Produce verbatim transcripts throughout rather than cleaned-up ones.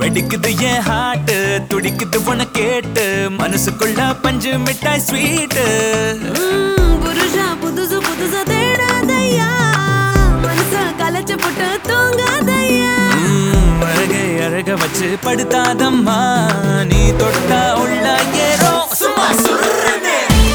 வெடிக்குது என் ஹார்ட் துடிக்குது உன கேட்டு மனசுக்குள்ள பஞ்சு மிட்டாய் ஸ்வீட் புருஷா புதுசு புதுசா தேடாதையா மனச கலச்ச போட்டு தூங்காதையா அழகை அழக வச்சு படுத்தாதம்மா நீ தொட்டா உள்ள ஏறும் சும்மா சொல்றேனே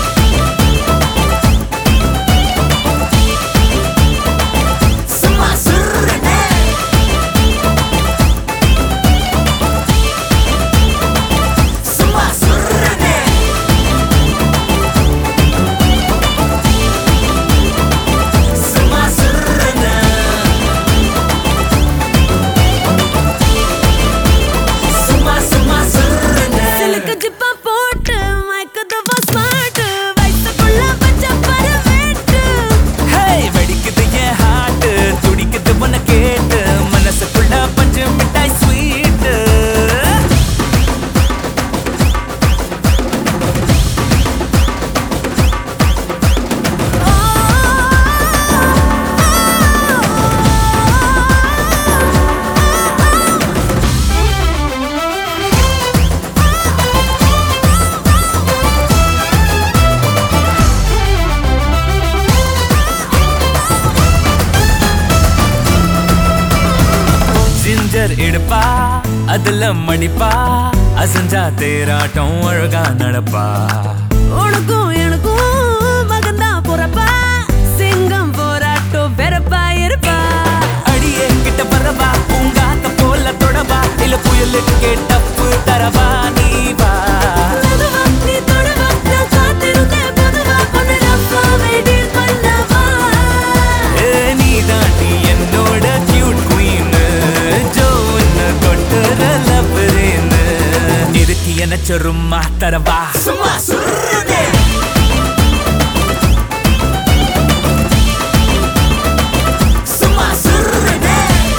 இடுப்பா அதுல மடிப்பா அசஞ்சா தேராட்டம் அழகா நடப்பா உனக்கும் எனக்கும் மகந்தா போறப்பா சிங்கம் போராட்டம் பெறப்பா இருப்பா அடியே கிட்ட வரவா பூங்காத்த போல தொடவா இல்ல புயலுக்கு கேட்டப்பு தரவா நீ வா நீ தொடவா நான் காத்திருந்தேன் பொதுவா பொண்ணு ரப்பா வெயிட் பண்ணவா ஏ நீ தாண்டி என்னோட கியூட் குயின் இதுக்கு என்ன சொருமா தரவா சும்மா சொல்றதே சும்மா சொல்றதே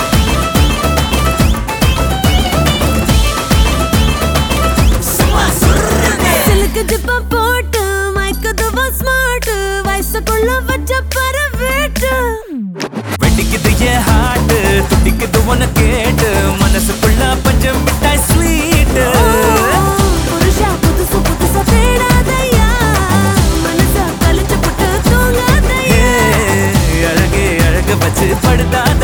சும்மா சொல்றதே சிலுக்கு ஜிப்பா போட்டு மைக்கதுவா ஸ்மார்ட் வயசுக்குள்ள வச்ச பரவேட்டு வெடிக்குது என் ஹார்ட் துடிக்குது உன கேட்டு மனசுக்குள்ள பஞ்சம் மிட்டாய் ஸ்வீட் புருஷா புதுசு புதுசா தேடாதையா மனச கலச்ச போட்டு தூங்காதையா அழகே அழக வச்சு படுத்தா